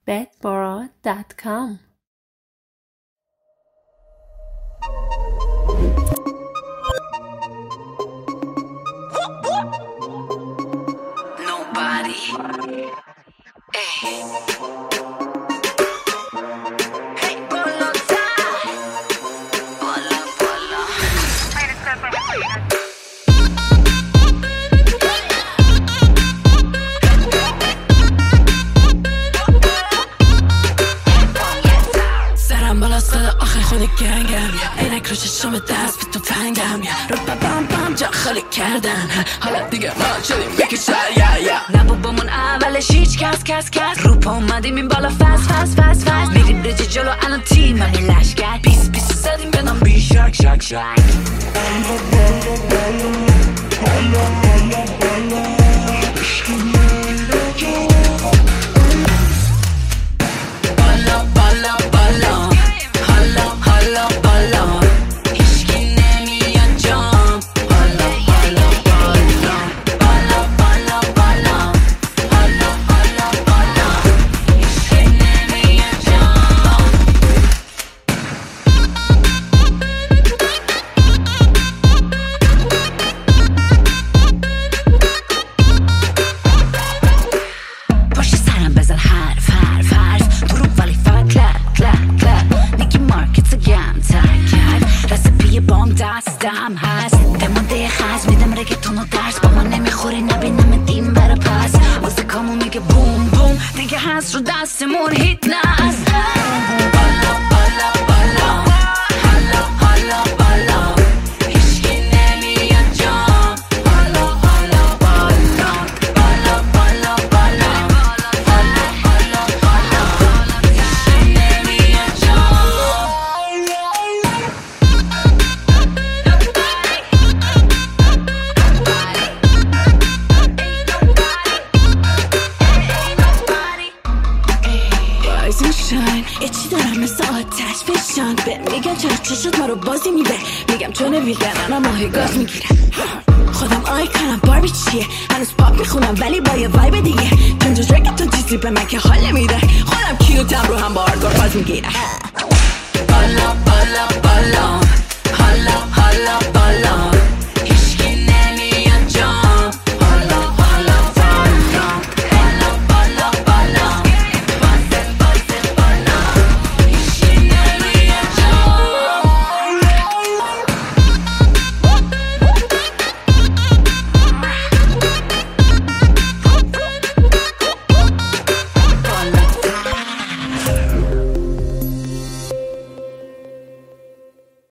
bedboro.com. Nobody. Hey. Hey, Bolota. Bola, bola. سرم بالا صدا آخر خود گنگم عینک رو چشم دست به تو فنگم رو بم بم جا خالی کردن حالا دیگه ما شدیم بکشن نه بابامون اولش هیچ کس رو پا اومدیم این بالا فست میریم رجی جلو الان تیم همین لشگر پیس زدیم بدم بی شک دستم هست دمانده خز میدم رگتون و درس با من نمیخوری نبینم دیم برا پس موزیکامو میگه بوم بوم دیگه هست رو دستمون هیت نست بالا بالا بالا حالا حالا بالا هیچکی نمیاد جام بالا بالا بالا بالا بالا بالا حالا حالا بالا هیچکی نمیاد جام یه چی دارم مثل آتش فشان به میگم چرا چشت ما رو بازی میده میگم چون ویگن انا ماهی گاز میگیره خودم آیکانم باربی چیه هنوز پاپ میخونم ولی با یه وایب دیگه پنجا درک تو چیزی به من که حال میده خودم کیوتم رو هم با آرگار باز میگیره بالا بالا بالا حالا حالا بالا